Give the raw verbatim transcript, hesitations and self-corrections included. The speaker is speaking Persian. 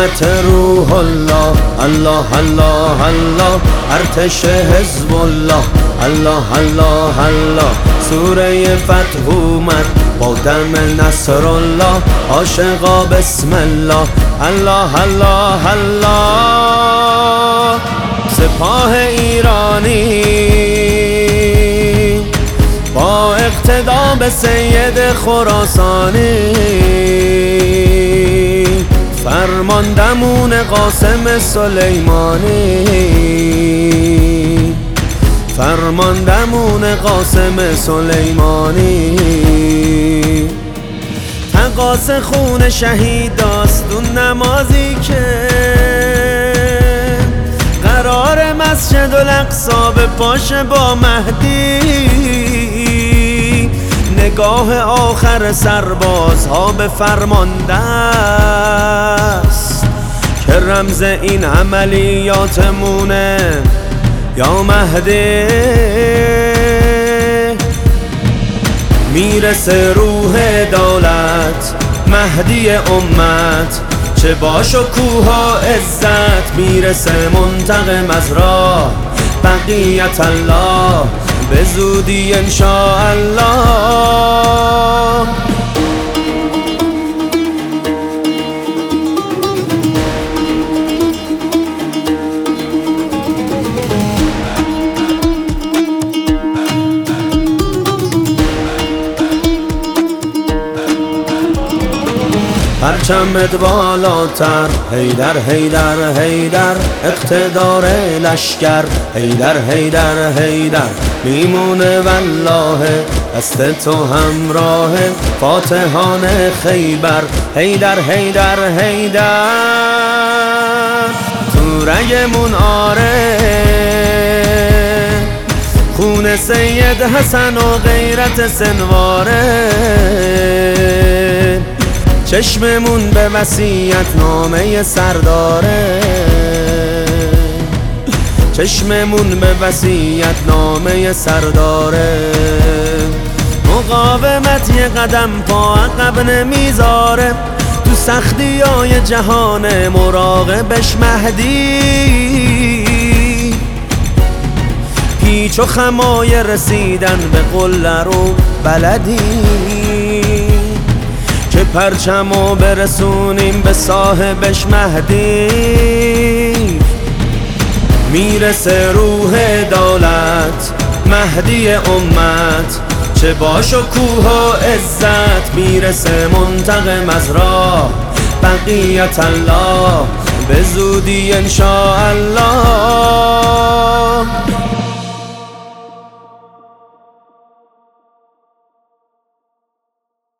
حضرت روح الله، الله الله الله، ارتش حزب الله، الله الله الله، سوره فتح اومد با دم نصر الله، عاشقا بسم الله، الله الله الله. سپاه ایرانی با اقتدا به سید خراسانی، فرماندمون قاسم سلیمانی، فرماندمون قاسم سلیمانی. تقاص خون شهیداست اون نمازی که قرار مسجد الاقصی به پاش با مهدی، نگاه آخر سربازها به فرمانده است که رمز این عملیاتمونه یا مهدی. میرسه روح دولت مهدی امت، چه با شکوه و عزت، میرسه منتقم از راه بقیت الله، به زودی انشاءالله. پرچمت بالاتر، حیدر حیدر حیدر، اقتدار لشکر، حیدر حیدر حیدر، میمونه والله دست تو همراه فاتحان خیبر، حیدر حیدر حیدر. تو رگمون آره خون سید حسن و غیرت سنواره، چشممون به وصیت نامه سرداره، چشممون به وصیت نامه سرداره. مقاومت یه قدم پا عقب نمیذاره، تو سختی های جهان مراقبش مهدی، پیچ و خمای رسیدن به قله رو بلدی، که پرچمو برسونیم به صاحبش مهدی. میرسه روح دولت مهدی امت، چه با شکوه و عزت، میرسه منتقم از راه بقیت الله، به زودی انشاءالله.